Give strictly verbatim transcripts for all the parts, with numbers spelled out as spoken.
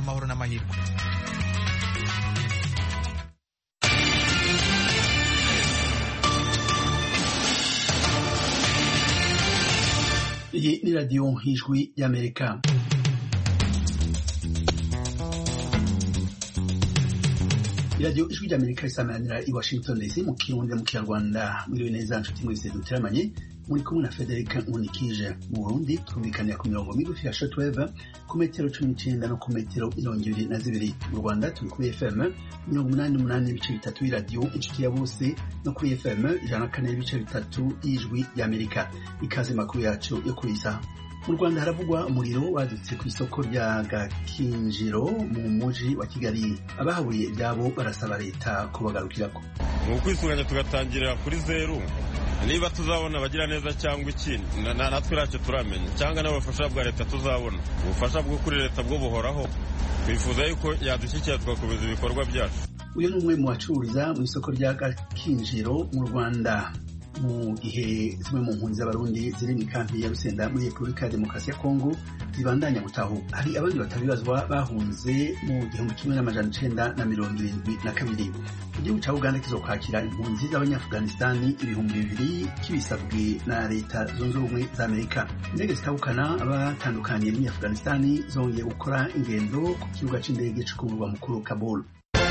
amahoro n'amahirwe. Iyi ni radiyo Ijwi y'Amerika. Iradiyo Ijwi ry'Amerika risamanira i Washington D C mu Kirundi mu Kinyarwanda. Mwiriwe neza nshuti mwese duteramanye, muri kumwe na Frederic Nkunikije. Mu Burundi twumvikanira ku mirongo migufi ya shortwave ku metero cumi n'icenda no ku metero mirongo ibiri na zibiri. Mu Rwanda turi kuri F M mirongo umunani n'umunani n'ibice bitatu y'iradiyo inshuti ya bose no kuri F M ijana na kane n'ibice bitatu y'Ijwi ry'Amerika. Ikaze makuru yacu yo kuri isa. Mu Rwanda haravugwa umuriro wadutse ku isoko rya Gakinjiro mu muji wa Kigali. Abahaburiye ibyabo barasaba leta kubagarukirako. Mu kwisuganya tugatangirira kuri zeru, niba tuzabona abagira neza cyangwa iki natwe racyo turamenya, cyangwa n'abafasha bwa leta tuzabona. Ubufasha bwo kuri leta bwo buhoraho, twifuza yuko yadushyikira tugakomeza ibikorwa byacu. Uyu ni umwe mu bacururiza mu isoko rya Gakinjiro mu Rwanda. Mu gihe zimwe mu mpunzi z'abarundi ziri mu kampi ya Rusenda muri Repubulika ya Demokarasi ya Kongo zibandanya gutahuka, hari abandi batabibazwa bahunze mu gihumbi kimwe n'amajana icenda na mirongo irindwi na kabiri. Igihugu ca Uganda kizokwakira impunzi z'Abanyaafghanistani ibihumbi bibiri kibisabwe na leta zunze ubumwe za Amerika. Indege zitahukana abatandukanye muri Afghanistani zongeye gukora ingendo ku kibuga c'indege co ku murwa mukuru Kabul.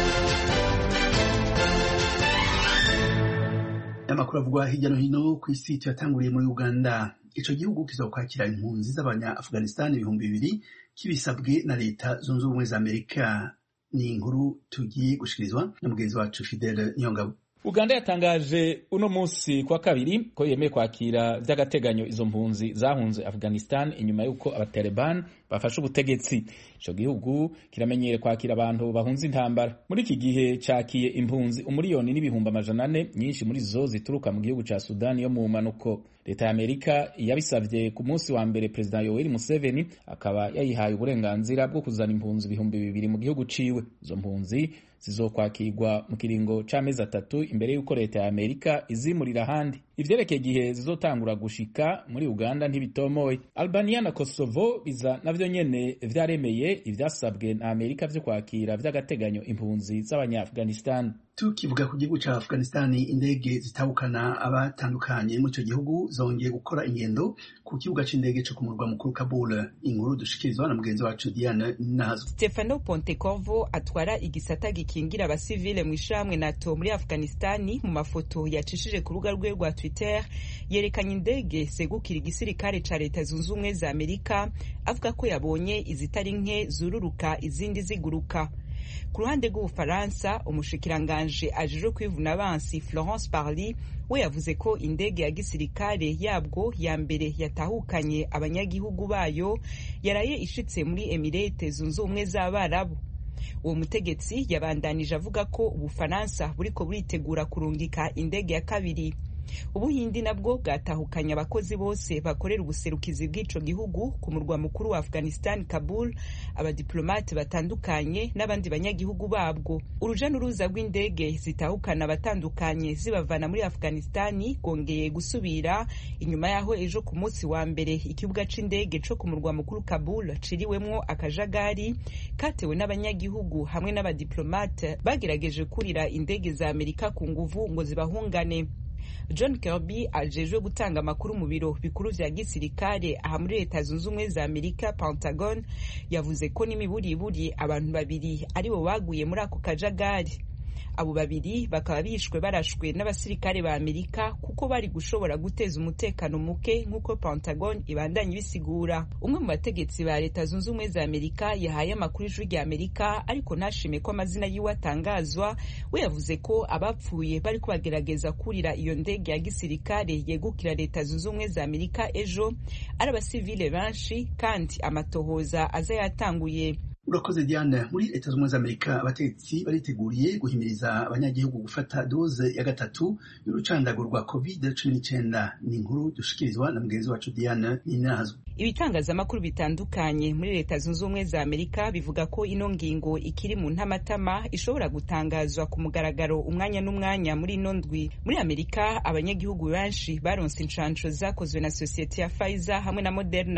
Amakuru avugwa hirya no hino ku isi tuyatanguriye muri Uganda. Ico gihugu kizokwakira impunzi z'Abanya-Afghanistan ibihumbi bibiri kibisabwe na leta zunze ubumwe za Amerika. Ni inkuru tugiye gushikirizwa na mugenzi wacu Fidele Nyongabo. Uganda yatangaje uno munsi kwa kabiri ko yemeye kwakira vy'agateganyo izo mpunzi zahunze Afghanistan inyuma yuko abataliban bafashe ubutegetsi. Ico gihugu kiramenyere kwakira abantu bahunze intambara. Muri iki gihe cakiye impunzi umuriyoni n'ibihumbi amajana ane, nyinshi muri zo zituruka mu gihugu ca Sudani yo mu manuko. Leta ya Amerika yabisavye ku munsi wa mbere President Yoweri Museveni, akaba yayihaye uburenganzira bwo kuzana impunzi ibihumbi bibiri mu gihugu ciwe. Izo mpunzi zizokwakirwa mu kiringo c'amezi atatu imbere y'uko leta ya Amerika izimurira ahandi. Ivyerekeye igihe zizotangura gushika muri Uganda ntibitomoye. Albania na Kosovo biza navyo nyene vyaremeye ivyasabwe na Amerika vyo kwakira vy'agateganyo impunzi z'Abanya-Afghanistan. Tukivuga ku gihugu ca Afghanistan, indege zitahukana abatandukanye mu ico gihugu zongeye gukora ingendo ku kibuga c'indege co ku murwa mukuru Kabul. Inkuru dushikirizwa na mugenzi wacu Diane Nazo. Stefano Pontecorvo atwara igisata gikingira abasivile mu ishamwe NATO muri Afghanistan, mu mafoto yacishije ku rubuga rwe rwa Twitter yerekanye indege segukira igisirikare ca leta zunze ubumwe za Amerika, avuga ko yabonye izitari nke zururuka izindi ziguruka. Ku ruhande rw'Ubufaransa, umushikiranganje ajejwe kwivuna abansi Florence Parly we yavuze ko indege ya gisirikare yabwo ya mbere yatahukanye abanyagihugu bayo yaraye ishitse muri Emirate zunze ubumwe z'Abarabu. Uwo mutegetsi yabandanije avuga ko Ubufaransa buriko buritegura kurungika indege ya kabiri. Ubuhindi nabwo bwatahukanye abakozi bose bakorera ubuserukizi bw'ico gihugu ku murwa mukuru wa Afghanistan Kabul, abadiplomate batandukanye n'abandi banyagihugu babwo. Uruja n'uruza rw'indege zitahukana abatandukanye zibavana muri Afghanistan gongeye gusubira inyuma yaho ejo ku munsi wa mbere ikibuga c'indege co ku murwa mukuru Kabul ciriwemwo akajagari katewe n'abanyagihugu hamwe n'abadiplomate bagerageje kurira indege za Amerika ku nguvu ngo zibahungane. John Kirby ajejwe gutanga amakuru mu biro bikuru vya gisirikare aha muri leta zunze ubumwe za Amerika Pentagon yavuze ko n'imiburiburi abantu babiri aribo baguye muri ako kajagari. Abo babiri bakaba bishwe barashwe n'abasirikare ba Amerika kuko bari gushobora guteza umutekano muke nk'uko Pentagon ibandanye bisigura. Umwe mu bategetsi ba leta zunze ubumwe za Amerika yahaye amakuru ijwi rya Amerika ariko ntashime ko amazina yiwe atangazwa. We yavuze ko abapfuye bari kubagerageza kurira iyo ndege ya gisirikare yegukira leta zunze ubumwe za Amerika ejo ari abasivile benshi kandi amatohoza aza yatanguye. Urakoze Diane. Muri leta z'ubumwe za Amerika abategetsi bariteguriye guhimiriza abanyagihugu gufata doze ya gatatu y'urucandago rwa covid cumi n'icenda. Ni inkuru dushikirizwa na mugenzi wacu Diane Nazo. Ibitangazamakuru bitandukanye muri leta zunze ubumwe za Amerika bivuga ko ino ngingo ikiri mu ntamatama ishobora gutangazwa ku mugaragaro umwanya n'umwanya muri ino ndwi. Muri Amerika abanyagihugu benshi baronse inshansho zakozwe na sosiyete ya Pfizer hamwe na Moderna.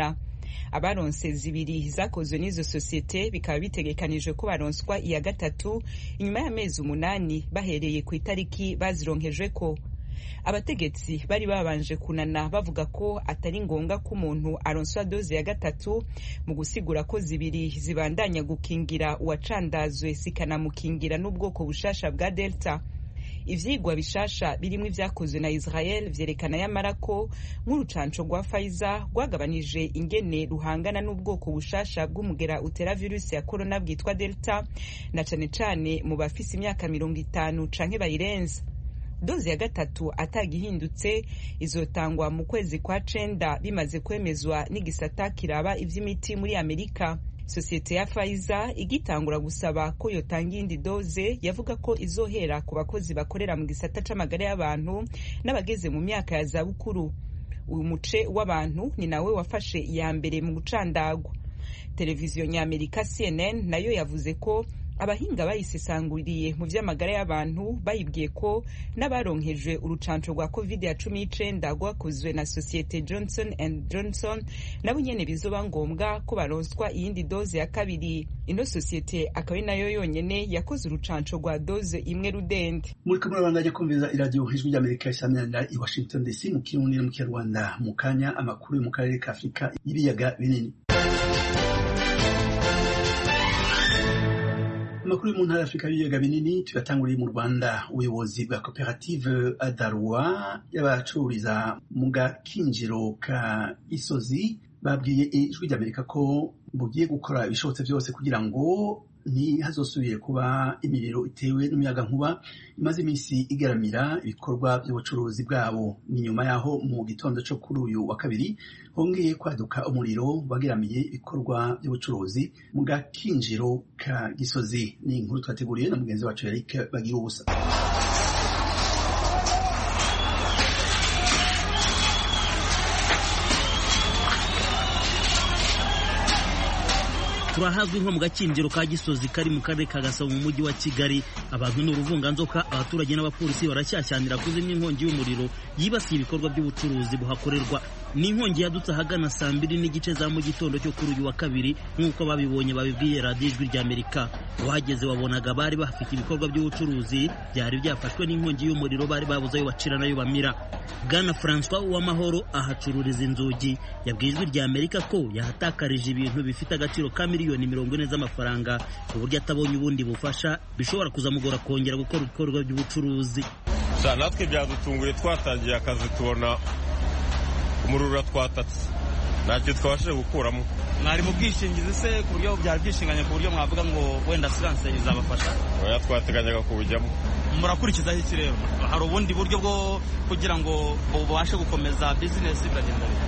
abaronse zibiri zakozwe n'izo sosiyete bikaba bitegekanijwe ko baronswa iya gatatu inyuma y'amezi umunani bahereye ku itariki bazironkejweko. Abategetsi bari babanje kunana bavuga ko atari ngombwa ko umuntu aronswa doze ya gatatu mu gusigura ko zibiri zibandanya gukingira uwacandazwe zikanamukingira n'ubwoko bushasha bwa Delta. Ivyigwa bishasha birimo ivyakozwe na Israel vyerekana yamara ko nk'urucanco rwa Pfizer rwagabanije ingene ruhangana n'ubwoko bushasha bw'umugera utera virusi ya corona bwitwa Delta, na cane cane mu bafise imyaka mirongo itanu canke bayirenza. Dozi ya gatatu atagihindutse izotangwa mu kwezi kwa cenda bimaze kwemezwa n'igisata kiraba ivy'imiti muri Amerika. Sosiyete ya Pfizer igitangura gusaba ko yotanga indi doze yavuga ko izohera ku bakozi bakorera mu gisata c'amagara y'abantu n'abageze mu myaka ya zabukuru. Uyu muce w'abantu ni nawe wafashe iya mbere mu gucandagwa. Televiziyo ny'Amerika C N N nayo yavuze ko abahinga bayisesanguriye mu vy'amagara y'abantu bayibwiye ko n'abaronkejwe urucanco rwa covid ya cumi n'icenda rwakozwe na sosiyete Johnson and Johnson nabo nyene bizoba ngombwa ko baronswa iyindi doze ya kabiri. Ino sosiyete akaba ari nayo yonyene yakoze urucanco rwa doze imwe rudende. Muri kamwe bandanya kumviza iradio Ijwi ry'Amerika isamira i Washington D C mu Kirundi no mu Kinyarwanda. Mu kanya amakuru yo mu karere ka Afrika y'ibiyaga binini. Amakuru mu ntara Afrika y'ibiyaga binini tuyatanguriye mu Rwanda. Ubuyobozi bwa koperative Adarwa y'abacururiza mu gakinjiro ka Gisozi babwiye Ijwi ry'Amerika ko bugiye gukora ibishobotse byose kugira ngo ntihazosubire kuba imiriro itewe n'umuyaga nkuba imaze iminsi igaramira ibikorwa by'ubucuruzi bwabo. Ni nyuma yaho mu gitondo cyo kuri uyu wa kabiri hongeye kwaduka umuriro wageramiye ibikorwa by'ubucuruzi mu gakinjiro ka Gisozi. Ni inkuru twateguriye na mugenzi wacu Eric Bagirubusa. turahazwi nko mu gakinjiro ka Gisozi kari mu karere ka Gasabo mu mujyi wa Kigali. Abantu n'uruvunganzoka, abaturage n'abapolisi baracyashyanira kuzimya inkongi y'umuriro yibasiye ibikorwa by'ubucuruzi buhakorerwa. Ni inkongi yadutse ahagana saa mbiri n'igice za mu gitondo cyo kuri uyu wa kabiri nk'uko babibonye babibwiye radiyo Ijwi ry'Amerika. Uhageze wabonaga bari bafite ibikorwa by'ubucuruzi byari byafashwe n'inkongi y'umuriro, bari babuze ayo bacira nayo bamira. Bwana François Uwamahoro ahacururiza inzugi yabwiye Ijwi ry'Amerika ko yahatakarije ibintu bifite agaciro ka miliyoni mirongo ine z'amafaranga ku buryo atabonye ubundi bufasha bishobora kuzamugora kongera gukora ibikorwa by'ubucuruzi. Natwe byadutunguye, twatangiye akazi tubona umuriro twatatse, ntacyo twabashije gukuramo. Mwari mu bwishingizi se ku buryo byari byishinganye ku buryo mwavuga ngo wenda assurance izabafasha? Oya, twateganyaga kubujyamo. Murakurikizaho iki rero? Hari ubundi buryo bwo kugira ngo ubashe gukomeza business biragenda bite?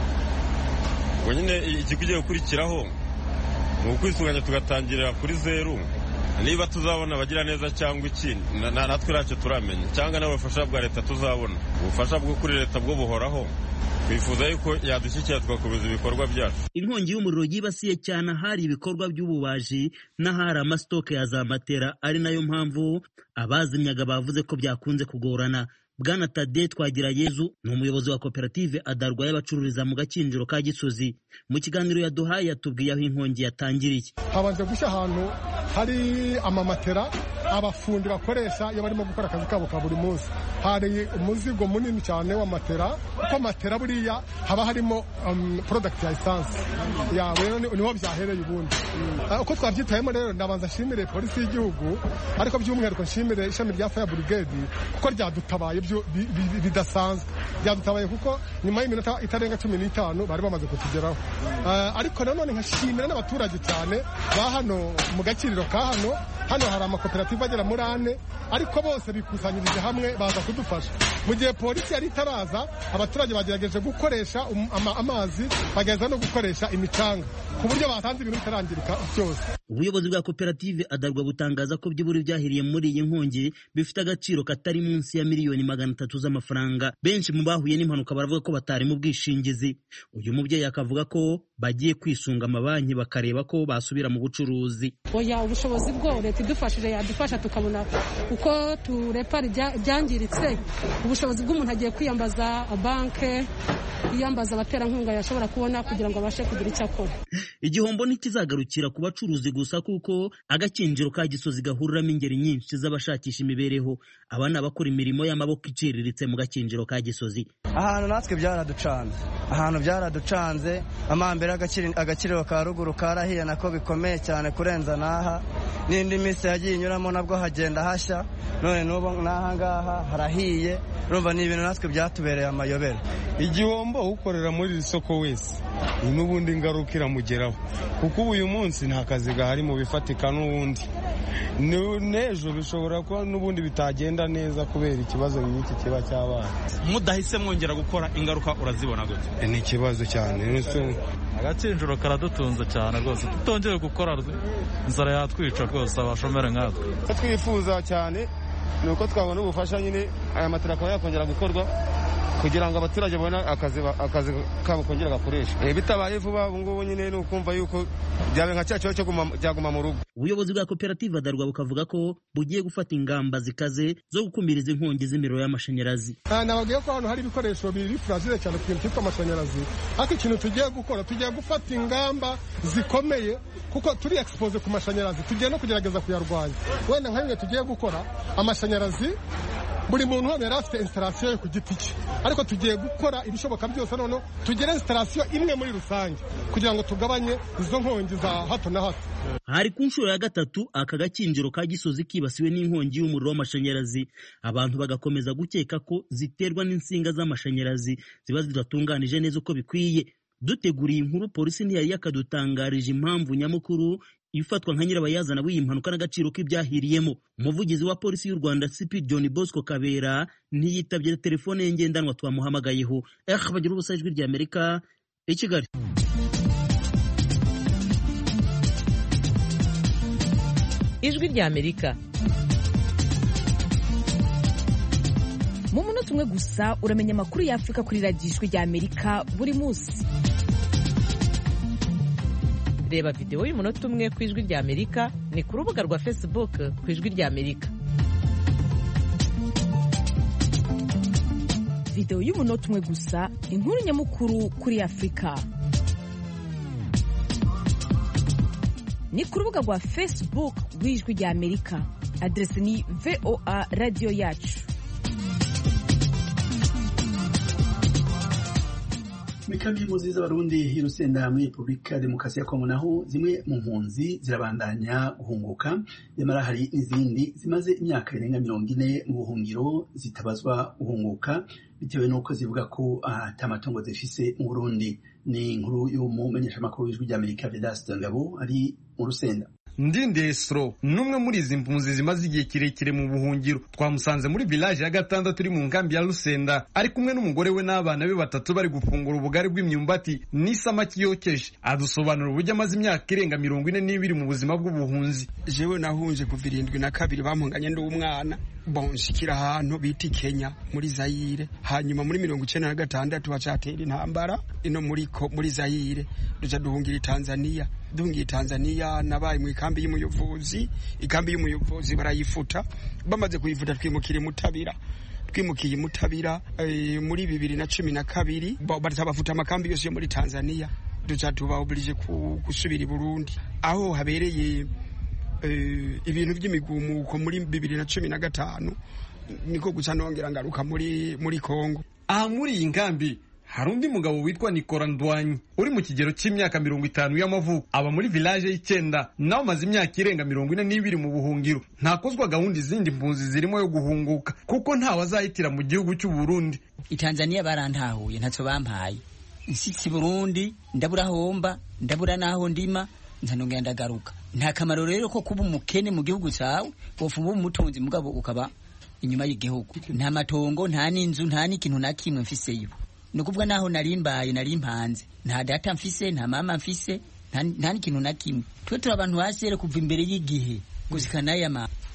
Ngo nyine ikikugiye gukurikiraho ni ukwisunganya tugatangirira kuri zeru. Niba tuzabona abagira neza cyangwa iki natwe ntacyo turamenya, cyangwa n'ubufasha bwa leta tuzabona. Ubufasha bwo kuri leta bwo buhoraho, twifuza yuko yadushyikira tugakomeza ibikorwa byacu. Inkongi y'umuriro yibasiye cyane ahari ibikorwa by'ububaji n'ahari amasitoke ya za matera, ari nayo mpamvu abazimyaga bavuze ko byakunze kugorana. Bwana Tade Twagirayezu ni umuyobozi wa koperative Adarwa y'abacururiza mu gakinjiro ka Gisozi. Mu kiganiro yaduhaye yatubwiye aho inkongi yatangiriye. Habanje gushya ahantu hari amamatera abafundi bakoresha iyo barimo gukora akazi kabo ka buri munsi. Hari umuzigo munini cyane wa matera, kuko matera buriya haba harimo um, product ya essence ya rero niho byahereye ubundi. Uko twabyitayemo rero ndabanza nshimire polisi y'igihugu, ariko by'umwihariko nshimire ishami rya Fire Brigade kuko ryadutabaye bidasanzwe. Byadutabaye kuko nyuma y'iminota itarenga cumi n'itanu bari bamaze kutugeraho. Ariko nanone nkashimira n'abaturage cyane ba hano mu gakiriro ka hano. Hano hari amakoperative agera muri ane, ariko bose bikusanyirije hamwe baza kudufasha. Mu gihe polisi yari itaraza, abaturage bagerageje gukoresha um, ama, amazi, bageza no gukoresha imicanga ku buryo batanze ibintu bitarangirika byose. Ubuyobozi bwa koperative Adarwa butangaza ko by'uburi byahiriye muri iyi nkongi bifite agaciro katari munsi ya miliyoni magana atatu z'amafaranga. Benshi mu bahuye n'impanuka baravuga ko batari mu bwishingizi. Uyu mubyeyi akavuga ko bagiye kwisunga amabanki bakareba ko basubira mu bucuruzi. Oya, ubushobozi bwo leta idufashije yadufasha tukabona uko turepara ibyangiritse, ubushobozi bw'umuntu agiye kwiyambaza banke, yiyambaza abaterankunga yashobora kubona kugira ngo abashe kugira icyo akora. Igihombo ntikizagarukira ku bacuruzi gusa, kuko agakinjiro ka Gisozi gahuriramo ingeri nyinshi z'abashakisha imibereho. Aba ni abakora imirimo y'amaboko iciriritse mu gakinjiro ka Gisozi. Ahantu natwe byaraducanze, ahantu byaraducanze amambere agakiriro ka ruguru karahiye nako bikomeye cyane kurenza naha, n'indi minsi yagiye inyuramo nabwo hagenda hashya, none n'ubu n'aha ngaha harahiye. Urumva ni ibintu natwe byatubereye amayobera. Igihombo ukorera muri iri soko wese n'ubundi ingaruka iramugeraho, kuko ubu uyu munsi nta kazi gahari mu bifatika, n'ubundi n'ejo bishobora kuba n'ubundi bitagenda neza kubera ikibazo nk'iki kiba cyabaye. Mudahise mwongera gukora ingaruka urazibona gute? Ni ikibazo cyane. Agakinjiro karadutunze cyane rwose, tutongeye gukora inzara yatwica rwose abashomere nkatwe. Twifuza cyane ni uko twabona ubufasha, nyine aya matara akaba yakongera gukorwa kugira ngo abaturage babone akazi akazi kabo kongera gakoresha. E, bitabaye vuba ubu ngubu nyine ni ukumva yuko byabe nka cyacu cyo cyaguma mu rugo. Ubuyobozi bwa koperative Adarwa bukavuga ko bugiye gufata ingamba zikaze zo gukumiriza inkongi z'imiriro y'amashanyarazi. Nababwiye ko hano hari ibikoresho biri fragile cyane ku kintu cyitwa amashanyarazi, ariko ikintu tugiye gukora, tugiye gufata ingamba zikomeye kuko turi expose ku mashanyarazi, tugiye no kugerageza kuyarwanya. Wenda nka bimwe tugiye gukora amashanyarazi, buri muntu hano yari afite installation yo ku giti cye, ariko tugiye gukora ibishoboka byose none tugere installation imwe muri rusange kugira ngo tugabanye izo nkongi za hato na hato. Hari ku nshuro ya gatatu aka gakinjiro ka Gisozi kibasiwe n'inkongi y'umuriro w'amashanyarazi, abantu bagakomeza gukeka ko ziterwa n'insinga z'amashanyarazi ziba zidatunganije neza uko bikwiye. Duteguriye inkuru, polisi ntiyari yakadutangarije impamvu nyamukuru ifatwa nka nyirabayazana w'iyi mpanuka n'agaciro k'ibyahiriyemo. Umuvugizi wa polisi y'u Rwanda C P John Bosco Kabera ntiyitabye telefone ye ngendanwa twamuhamagayeho. Eh, bagira ubusa ijwi rya Amerika i Kigali. Ijwi rya Amerika. Mu munota umwe gusa uramenya amakuru ya Afrika kuri radiyo Ijwi rya Amerika buri munsi. Reba video y'umunota umwe ku Ijwi rya Amerika ni ku rubuga rwa Facebook ku Ijwi rya Amerika. Video y'umunota umwe gusa, inkuru nyamukuru kuri Afrika. Ni ku rubuga rwa Facebook rw'Ijwi rya Amerika. Adresi ni V O A Radio Yacu. Mikambi y'impunzi z'Abarundi i Rusenda muri Repubulika Demokarasi ya Kongo, naho zimwe mu mpunzi zirabandanya guhunguka, nyamara hari n'izindi zimaze imyaka irenga mirongo ine mu buhungiro zitabazwa guhunguka bitewe n'uko zivuga ko ata matongo zifise mu Burundi. Ni inkuru y'umumenyeshamakuru w'Ijwi rya Amerika Vedaste Ngabo ari mu Rusenda. Ndindesro numwe muri izi mpunzi zimaze igihe kirekire mu buhungiro, twamusanze muri village ya gatandatu turi mu nkambi ya Rusenda ari kumwe n'umugore we n'abana be batatu bari gufungura ubugari bw'imyumbati n'isamaki yokeje. Adusobanura uburyo amaze imyaka irenga mirongo ine n'ibiri mu buzima bw'ubuhunzi. Jewe nahunje kuva irindwi na kabiri, bampunganye ndi umwana bon shikira ahantu biti Kenya muri Zaire, hanyuma muri mirongo icenda na gatandatu bacatera intambara ino muri ko muri Zaire, duca duhungira Tanzania. Duhungiye Tanzania nabaye mu ikambi y'umuyobozi, ikambi y'umuyobozi barayifuta, bamaze kuyifuta twimukira Mutabira. Twimukiye Mutabira e, muri bibiri na cumi na kabiri batabafuta amakambi yose yo muri Tanzania, duca tuba oblige gusubira i Burundi aho habereye e, ibintu by'imigumuko muri bibiri na cumi na gatanu, niko guca nongera ngaruka muri muri Kongo. Aha muri iyi nkambi hari undi mugabo witwa Nikora Ndwanyi uri mu kigero cy'imyaka mirongo itanu y'amavuko, aba muri village y'Icyenda, nawe amaze imyaka irenga mirongo ine n'ibiri mu buhungiro. Ntakozwa gahunda izindi mpunzi zirimo yo guhunguka kuko nta wazahitira mu gihugu cy'u Burundi. I Tanzania barantahuye ntacyo bampaye, insitsi Burundi ndabura homba ndabura naho ndima nzanongera ndagaruka. Nta kamaro rero ko kuba umukene mu gihugu cyawe, wofuba umutunzi mugabo ukaba inyuma y'igihugu. Nta matongo, nta n'inzu, nta n'ikintu na kimwe mfiseyo. Nukuvuga naho narimbaye narimpanze, nta data mfise, nta mama mfise, nta n'ikintu na kimwe. Twe turi abantu basere kuva imbere y'igihe gushika naye ama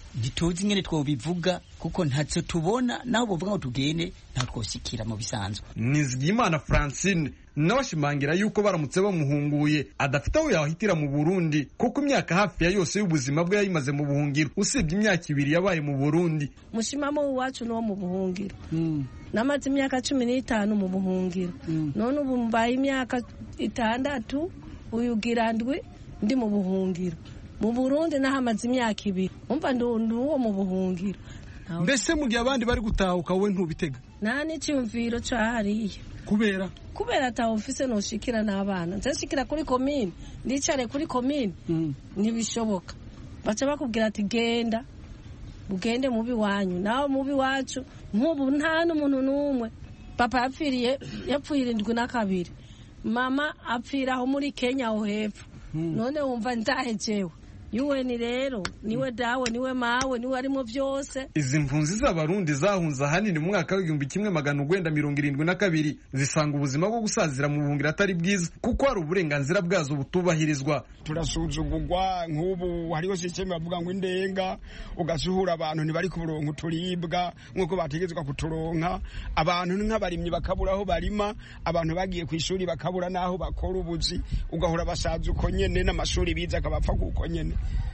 ntituzi ingene twobivuga kuko ntacyo tubona naho bovuga ngo tugende nta twoshikira mu bisanzwe. Nizigiyimana Francine nawe ashimangira yuko baramutse bamuhunguye adafite aho yahitira mu Burundi kuko imyaka hafi ya yose y'ubuzima bwe yayimaze mu buhungiro usibye imyaka ibiri yabaye mu Burundi. Mushimamo wacu no mu buhungiro mm. namaze imyaka cumi n'itanu mu buhungiro mm. none ubu mbaye imyaka itandatu uyugira ndwi ndi mu buhungiro. Mu Burundi nahamaze imyaka ibiri umva nduwo mu buhungiro. Mbese mu gihe abandi bari gutahuka wowe ntubitega? Nta n'icyumviro cahariye. Kubera kubera ataho mfise noshikira n'abana nzashikira kuri komine ndicare kuri komine mm. ntibishoboka. Baca bakubwira ati genda ugende mubi wanyu naho mubi wacu nk'ubu nta n'umuntu n'umwe. Papa yapfiriye yapfuye irindwi na kabiri, mama apfira aho muri Kenya aho hepfo mm. none wumva ndahejewe yuwe ni rero niwe dawe niwe mawe niwe arimo byose. Izi mpunzi z'abarundi zahunze ahanini mu mwaka w'igihumbi kimwe magana urwenda mirongo irindwi na kabiri zisanga ubuzima bwo gusazira mu buhungiro atari bwiza kuko hari uburenganzira bwazo butubahirizwa. Turasuzugurwa nk'ubu hariho system bavuga ngo indenga ugasuhura abantu ntibari ku burongo turibwa nk'uko bategetswe kuturonka. Abantu nk'abarimyi bakabura aho barima, abantu bagiye ku ishuri bakabura naho bakora ubuzi, ugahura basaza uko nyene n'amashuri biza akabapfa kuko nyene.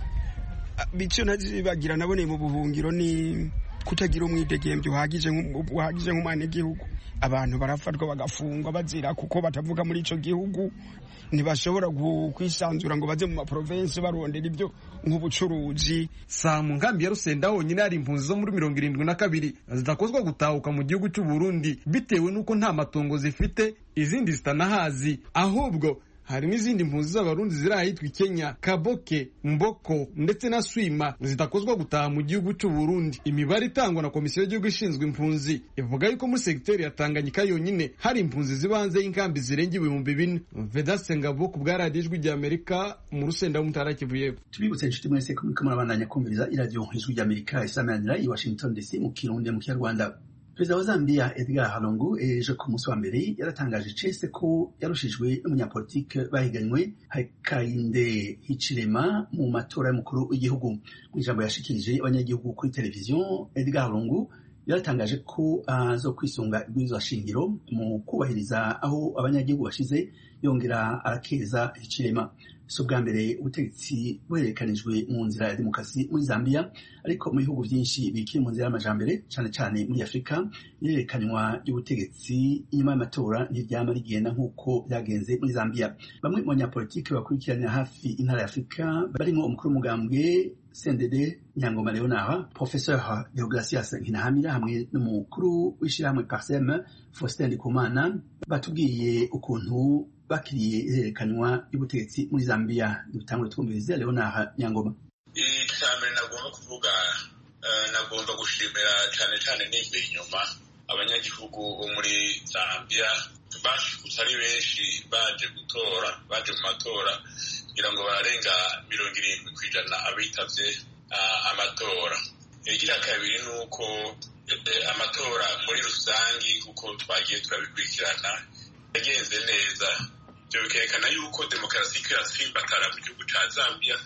Bityo nazibagira nabone mu buhungiro ni kutagira umwidegembyo uhagije uhagije nk'umwana igihugu. Abantu barafatwa bagafungwa bazira kuko batavuga muri ico gihugu, ntibashobora kwisanzura ngo baze mu ma province barondera ibyo nk'ubucuruzi. Sa mu nkambi ya Rusenda honyine hari impunzi zo muri mirongo irindwi na kabiri zidakozwa gutahuka mu gihugu cy'u Burundi bitewe nuko nta matongo zifite, izindi zitanahazi, ahubwo hari n'izindi mpunzi z'abarundi ziri ahitwa Kenya, Kaboke, Mboko ndetse na Swima zidakozwa gutaha mu gihugu cy'u Burundi. Imibare itangwa na komisiyo y'igihugu ishinzwe impunzi ivuga yuko muri segiteri ya Tanganyika yonyine hari impunzi zibanze y'inkambi zirenga ibihumbi bine. Vedaste Ngabo ku bwa radiyo ijwi ry'Amerika mu Rusenda mu Ntara Kivu y'Epfo. Tubibutse inshuti mwese ko muriko murabandanya kumviriza iradiyo ijwi ry'Amerika isamanira i Washington D C mu Kirundi mu Kinyarwanda. Perezida wa Zambia Edgar Lungu ejo ku munsi wa mbere yaratangaje cese ko yarushijwe n'umunyapolitike bahiganywe Hakainde Hichilema mu matora y'umukuru w'igihugu. Mu ijambo yashikirije abanyagihugu kuri televiziyo, Edgar Lungu yaratangaje ko azo uh, kwisunga ibwirizwa shingiro mu kubahiriza aho abanyagihugu bashize, yongera arakeza Hichilema. So bwa mbere ubutegetsi buherekanijwe mu nzira ya demokarasi muri Zambia, ariko mu bihugu byinshi bikiri mu nzira y'amajambere cyane cyane muri Afrika iherekanwa y'ubutegetsi inyuma y'amatora ntiryama rigenda nk'uko byagenze muri Zambia. Bamwe mu banyapolitiki bakurikiranira hafi intara ya Afrika barimo umukuru w'umugambwe C N D D Nyangoma Leonard, Professeur Deogratias Nkinahamira hamwe n'umukuru w'ishyirahamwe Parsem Faustin Ndikumana batubwiye ukuntu bakiriye iherekanwa y'ubutegetsi muri Zambia. Dutangwe twumvirize Leonard Nyangoma. Icyambere nagomba kuvuga nagomba gushimira cyane cyane n'ibyo inyuma abanyagihugu bo muri Zambia bashikutse ari benshi baje gutora baje mu matora kugira ngo bararenga mirongo irindwi ku ijana abitavye amatora. Igira kabiri nuko amatora muri rusangi kuko twagiye turabikurikirana yagenze neza. Ibyo bikerekana yuko demokarasi iratsimbatara mu gihugu ca Zambia,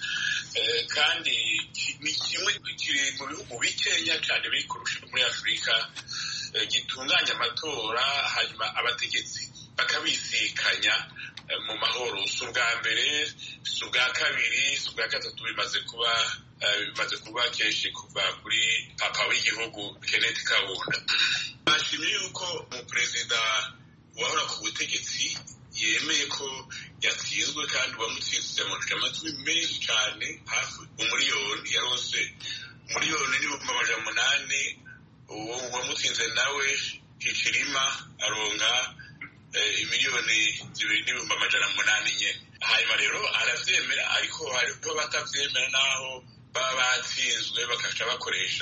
kandi ni kimwe kiri mu bihugu bikenya cyane biri kurusha muri Afurika gitunganya amatora hanyuma abategetsi bakabisikanya mu mahoro. Si ubwa mbere, si ubwa kabiri, si ubwa gatatu, bimaze kuba bimaze kuba kenshi kuva kuri papa w'igihugu Kenneth Kaunda. Bashimiye yuko umuperezida wahora ku butegetsi yemeye ko yatsinzwe, kandi uwamutsinze yamujije amatwi menshi cyane, hafi umuriyoni, yarose umuriyoni n'ibihumbi amajana umunani. Uwo uwamutsinze nawe Hichilema aronka imiliyoni zibiri n'ibihumbi amajana umunani nyene. Hanyuma rero aravyemera, ariko hariho batavyemera naho baba batsinzwe bakaca bakoresha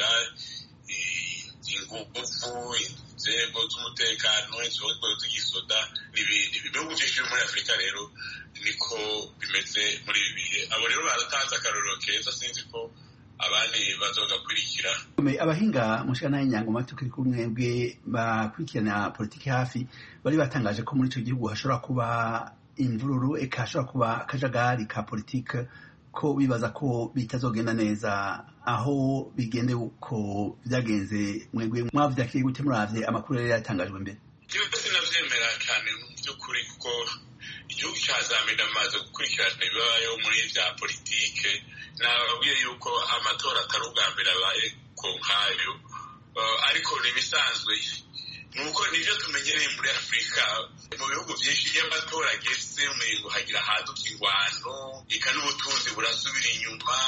ingufu, inzego z'umutekano, inzego z'igisoda n'ibindi. Ibihugu byinshi muri Afurika rero niko bimeze muri ibi bihe. Abo rero baratanze akarorero keza, sinzi ko abandi bazogakurikira. Abahinga mushana y'Inyangoma tukiri kumwe bwe bakurikirana politiki hafi bari batangaje ko muri ico gihugu hashobora kuba imvururu, eka hashobora kuba akajagari ka politiki ko bibaza ko bitazogenda neza aho bigende uko byagenze mwebwe mwavyakiriye gute muravye amakuru yari yatangajwe mbere jewe sinavyemera cyane mu by'ukuri kuko igihugu cya Zambia amaze gukurikirana ibibayeho muri vya politike nababwiye yuko amatora atari ubwa mbere abaye ko nkayo ariko nibisanzwe nuko nivyo tumenyereye muri Afrika mu bihugu byinshi iyo amatora ageze umengo hagira haduka ingwano ika n'ubutunzi burasubira inyuma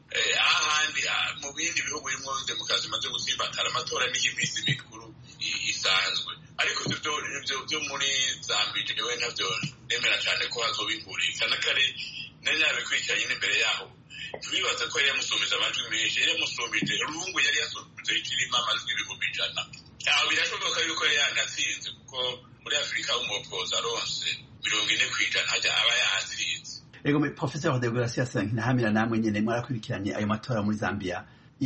ahandi mu bindi bihugu birimo demokarasi imaze gutsimbatara amatora n'iyiminsi mikuru isanzwe ariko ibyo byo muri Zambia jewe ntavyo nemera cyane ko hazobihurika na kare nari nabikurikiranye n'imbere yaho tubibaza ko yari yamusumbije amajwi menshi yari yamusumbije rungu yari yasumbije ikirimo amajwi ibihumbi ijana aho birashoboka yuko yari yanatsinze kuko muri Afurika umupoza aronse mirongo ine kw'ijana hajya aba yatsinze. Ego me Professor de Gracias ntahamira namwe nyene mwarakurikiranye ayo matora muri Zambia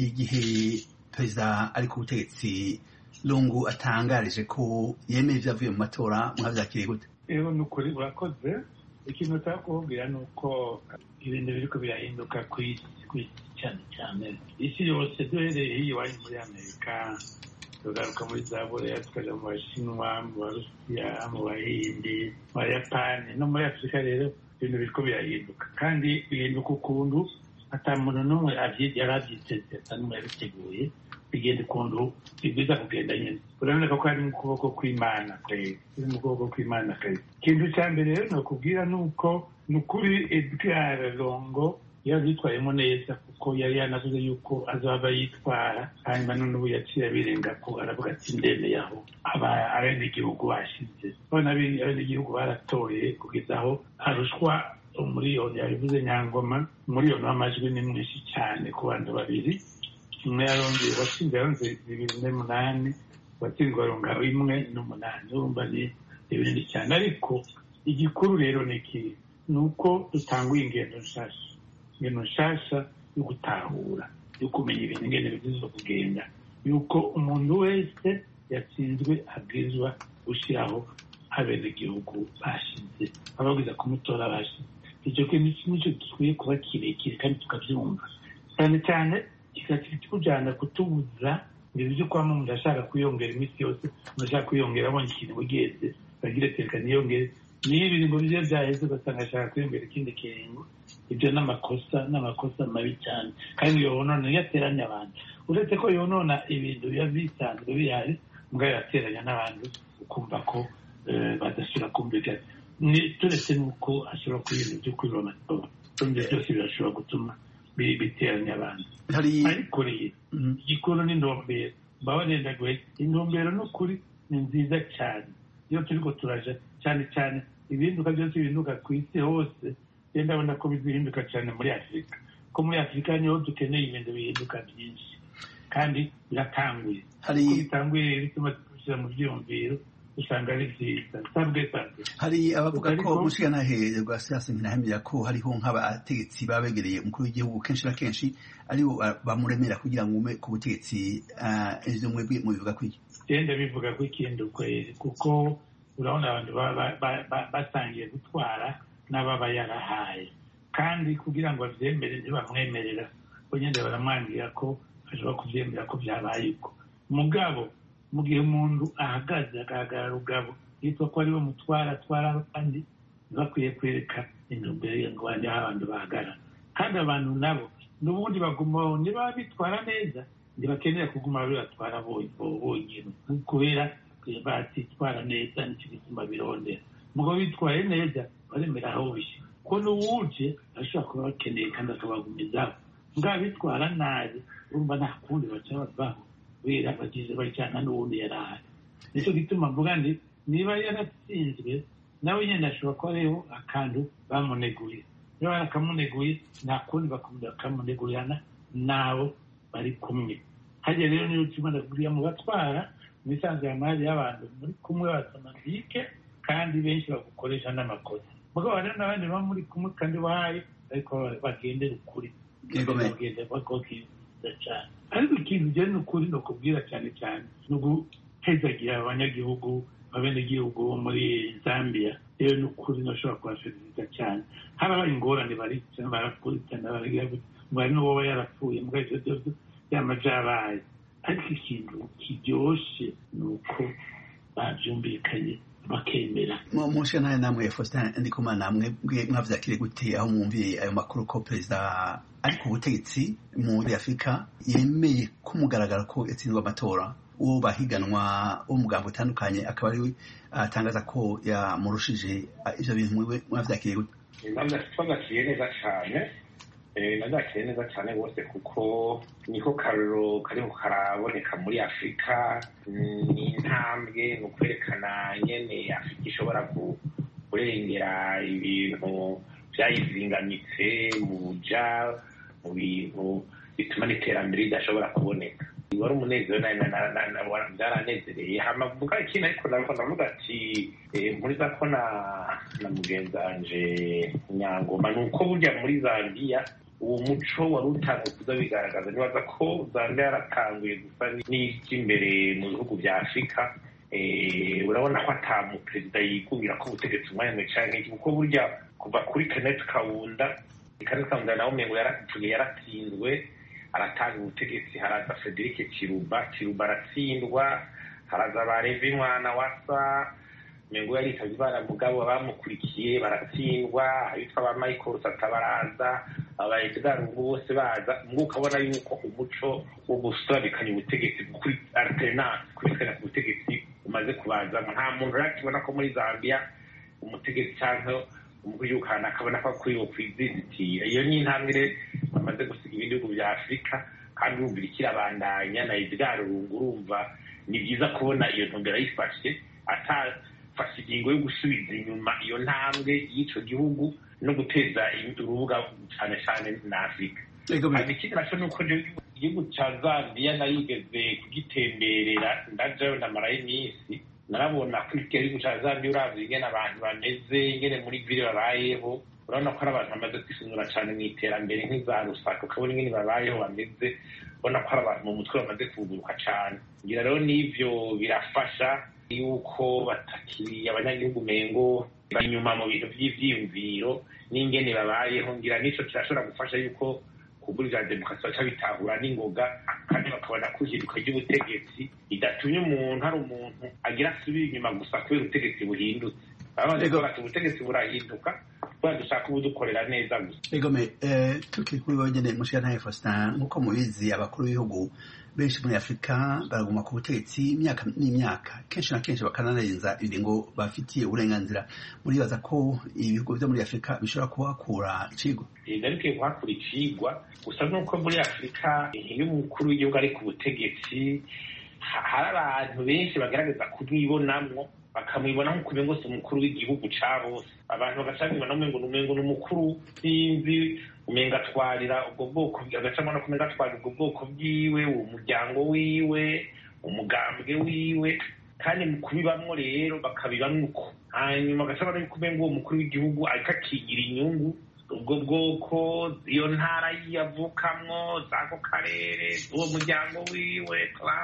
igihe perezida ari ku butegetsi Lungu atangarije ko yemeye ivyavuye mu matora mwavyakiriye gute? Ego nukuri urakoze ikintu utakubwira nuko ibintu biriko birahinduka kw'isi cyane cyane isi yose duhereye iyo iwanyu muri Amerika tugaruka muri za Korea tukaja mu Bashinwa mu Barusiya mu Bahindi mu Bayapani no muri Afurika rero ibintu biriko birahinduka kandi bihinduka ukuntu ata muntu n'umwe yari avyiteze ata n'umwe yabiteguye bigenda ukuntu biza kugenda nyine urabona ko ari mu kuboko kw'Imana kwezi iri mu kuboko kw'Imana kwezi ikintu cya mbere rero nokubwira nuko nukuri Edgar Lungu yavyitwayemo neza kuko yari yanavuze yuko azaba yitwara hanyuma none ubu yaciye abirenga ko aravuga ati ndemeye aho abenegihugu bashize bona abenegihugu baratoye kugeza aho arushwa umuriyoni yabivuze Nyangoma umuriyoni w'amajwi ni mwinshi cyane ku bantu babiri umwe yarongeye watsinze yaronze bibiri n'umunani watsinzwe aronga rimwe n'umunani urumva ni ibinini cyane ariko igikuru rero ni iki ni uko dutanguye ingendo nshasha ingendo nshasha yo gutahura yo kumenya ibintu ingene bigize kugenda yuko umuntu wese yatsinzwe abwirizwa gushyiraho abenegihugu bashize ababwiza kumutora bashize icyo kintu nicyo gikwiye kuba kirekire kandi tukabyumva cyane cyane kikatujyana kutubuza ibintu byo kwama umuntu ashaka kwiyongera iminsi yose umuntu ashaka kwiyongera abonye ikintu bugenze bagira teka niyongere niyo ibiringo bye byaheze ugasanga ashaka kwiyongera ikindi kiringo ibyo n'amakosa n'amakosa mabi cyane kandi yonona yateranya abantu uretse ko yonona ibintu biba bisanzwe bihari mbwa yateranya n'abantu ukumva ko badashobora kumvikana turetse nuko ashobora kwibintu byo kwiba amatora ibyo byose birashobora gutuma biteranya abantu ariko rero igikuru n'intumbero mbabarenda guhe intumbero n'ukuri ni nziza cyane iyo turiko turaja cyane cyane ibinduka byose bihinduka ku isi hose rero ndabona ko bihinduka cyane muri Afurika ko muri Afurika niho dukeneye ibintu bihinduka byinshi kandi biratanguye ko bitanguye rero bituma tubishyira mu byiyumviro usanga ari byiza sabwe sabwe hari abavuga ko gushikana hererwa siasa nkinahemera ko hariho nk'abategetsi babegereye umukuru w'igihugu kenshi na kenshi aribo bamuremera kugira ngo ume ku butegetsi ejo mwebwe mubivuga kwiki genda bivuga ko ikindi kwezi kuko urabona abantu basangiye gutwara n'ababa yarahaye kandi kugira ngo avyemere ntibamwemerera bo nyine baramwangira ko ashobora kuvyemera ko vyabaye uko mugabo mu gihe umuntu ahagaze agahagarara rugabo yitwa ko ariwe mutwara atwara abandi bakwiye kwereka intumbero ngo bajye aho abantu bahagarara kandi abantu nabo n'ubundi bagumaho niba bitwara neza ntibakenera kuguma bibatwara bonyine kubera batitwara neza nicyo gituma birondera mugabo bitwaye neza baremera aho bishyira ko n'uwuje ashobora kuba bakeneye kandi akabagumizaho mugabo bitwara nabi urumva nta kundi baca bavaho kubera bagize bajyana n'ubundi yari ahari nicyo gituma mvuga ndi niba yaratsinzwe nawe nyine ashobora kuba ariho akantu bamuneguye niba barakamuneguye nta kundi bakamunegurana n'abo bari kumwe hajya rero niyo kimwe ndakubwira mu batwara mu isanzwe y'amari y'abantu muri kumwe basamazike kandi benshi bagukoresha n'amakosa mugabo rero n'abandi baba muri kumwe kandi bahaye ariko bagendera ukuri bagenda bakokiza cyane ariko ikintu ugenda ni ukuri ni ukubwira cyane cyane ni ugutezagira abanyagihugu abenegihugu bo muri Zambia rero ni ukuri ntashobora kubashiriza cyane harabaye ingorane baricana barakurikirana bari n'uwoba yarapfuye mbwa ivyo vyose vyama vyabaye ariko ikintu kiryoshe ni uko bavyumvikanye bakemera mushe naye namwe Faustin Ndikumana namwe mwavyakire gute aho mwumviye ayo makuru ko perezida ari ku butegetsi muri Afurika yemeye kumugaragara ko yatsindwa amatora uwo bahiganwa wo mugambo utandukanye akaba ari atangaza ko yamurushije ivyo bintu mwe mwavyakire gute twagakiye neza cyane nazakiye neza cyane rwose kuko niko karuro kariho karaboneka muri Afurika ni intambwe ni ukwerekana nyene Afurika ishobora kurengera ibintu vyayizingamitse mu buja mu bintu bituma n'iterambere ridashobora kuboneka wari umunezero byaranezereye hamavuga ikintu ariko nariko ndavuga ati mpuriza ko na na mugenzi wanje Nyangoma ni uko burya muri Zambia uwo muco wari utanguye kuza bigaragaza nibaza ko Zambia yaratanguye gusa n'ivy'imbere mu bihugu vya Afurika urabona ko ata mu perezida yikubira ko ubutegetsi umwanya mwe canke kuko burya kuva kuri Kenneth Kaunda Kenneth Kaunda nawe umengo yarapfuye yaratsinzwe aratanga ubutegetsi haraza Frederic Chiruba Chiruba aratsindwa haraza Bareve mwana wasa mengo yari tazibara mugabo abamukurikiye baratsindwa abitwa ba Michael Satabaraza abayedgar bose baza ngo ukabona yuko umuco wo gusabikanya ubutegetsi kuri alternance kurikana ku butegetsi umaze kubaza nta muntu rakibona ko muri Zambia umutegetsi cyangwa umuyukana akabona ko kuri kwizitira iyo ni intambwe bamaze gusiga ibindi bihugu bya Afurika kandi urumva ikirabandanya na Edgar Lungu urumva ni byiza kubona iyo ntumbero yifashe atafashe ingingo yo gusubiza inyuma iyo ntambwe y'ico gihugu no guteza urubuga cyane cyane na Afurika kandi ikindi naco nuko igihugu ca Zambia nayigeze kugitemberera ndajayo namarayo iminsi narabona ko igihugu ca Zambia uravye ingene abantu bameze ingene muri vile babayeho urabona ko ari abantu bamaze kwisunura cyane mu iterambere nk'iza Rusaka ukabona ingene babayeho bameze ubona ko ari abantu mu mutwe bamaze kuguruka cyane ngira rero n'ivyo birafasha yuko batakiri abanyagihugu mengo banyuma mu bintu vy'ivyiyumviro n'ingene babayeho ngira nico kirashobora gufasha yuko kuburira demokarasi baca bitahura n'ingoga kandi bakabona kuhiruka ry'ubutegetsi idatumye umuntu hari umuntu agira asubira inyuma gusa kubera ubutegetsi buhindutse abandi bakora ubutegetsi burahinduka kubera dushaka ubudukorera neza gusa egome tukiri kuri wonyene mushira ntaye Faustin nkuko mubizi abakuru b'ibihugu benshi muri Afurika baraguma ku butegetsi imyaka n'imyaka kenshi na kenshi bakananenza ibiringo bafitiye uburenganzira muribaza ko ibihugu byo muri Afurika bishobora kuhakura icigwa ndarukiye kuhakura icigwa gusa nuko muri Afurika iyo umukuru w'igihugu ari ku butegetsi hari abantu benshi bagaragaza kumwibonamwo bakamwibona nk'uko umengo si umukuru w'igihugu ca bose abantu bagacamwibona umengo n'umengo n'umukuru sinzi umenga atwarira ubwo bwoko agacamo no kumenga atwarira ubwo bwoko bwiwe uwo muryango wiwe umugambwe wiwe kandi mu kubibamwo rero bakabibamwo uko hanyuma agacamo no kumenga uwo mukuru w'igihugu ariko akigira inyungu ubwo bwoko iyo ntara yavukamwo zako karere uwo muryango wiwe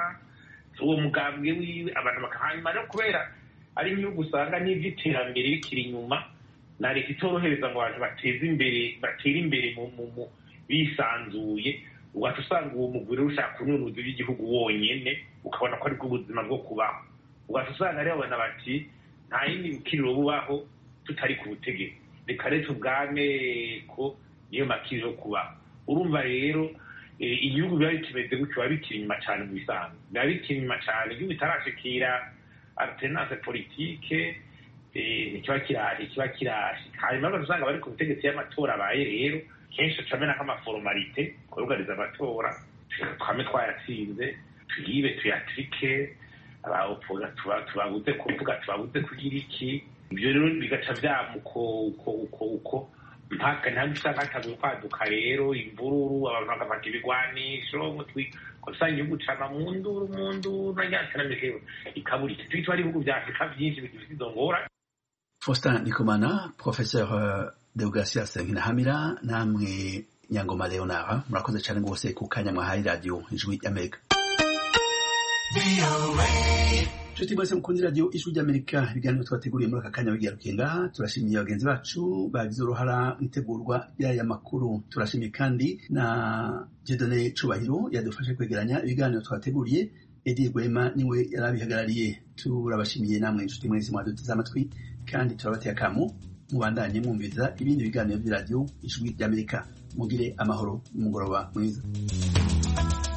uwo mugambwe wiwe abantu bakahanyuma rero kubera ari inyungu usanga n'ivy'iterambere bikiri inyuma na leta itorohereza ngo abantu bateze imbere batera imbere mu bisanzuye ugaca usanga uwo mugore ushaka kununuza iby'igihugu wonyene ukabona ko aribwo ubuzima bwo kubaho ugaca usanga rero abana bati nta yindi bukiriro bubaho tutari ku butegetsi reka rero tubwane ko niyo makiriro kubaho urumva rero igihugu biba bikimeze gutyo biba bikiri inyuma cane mu bisanzwe biba bikiri inyuma cane igihugu itarashikira alternance politique ikiba kiraje ikiba kiraje hanyuma bazanga bari ku butegetsi y'amatora abaye rero kenshi camena nk'amaformalite kuruganiza amatora twame twayatsinze tuyibe tuyatrike abaopora tubabuze kuvuga tubabuze kugira iki ibyo rero bigaca vyamuko uko uko uko mpaka ntabwo usanga hatabuye kwaduka rero imvururu abantu bagafata ibigwanisho mutwi usanga igihugu cama mu nduru mu nduru najyatanamikewe ikabura iki twitwa ari ibihugu vya Afurika vyinshi bigifite izo ngora Faustin Ndikumana Professeur Deogratias Nkinahamira namwe Nyangoma Leonard murakoze cyane rwose ku kanya mwahaye radio Ijwi y'Amerika Nshuti mwese mukunda radio Ijwi ry'Amerika, ibiganiro twateguriye muri aka kanya bigarukiye ngaha. Turashimiye bagenzi bacu bagize uruhara mu itegurwa y'aya makuru. Turashimiye kandi na Dieudonné Cubahiro yadufashe kwegeranya ibiganiro twateguriye. Edi Gwema niwe yarabihagarariye. Turabashimiye namwe inshuti mwese mwaduteze amatwi, kandi turabateye akamo mubandanye mwumviza ibindi biganiro by'iradio Ijwi ry'Amerika. Mugire amahoro, umugoroba mwiza.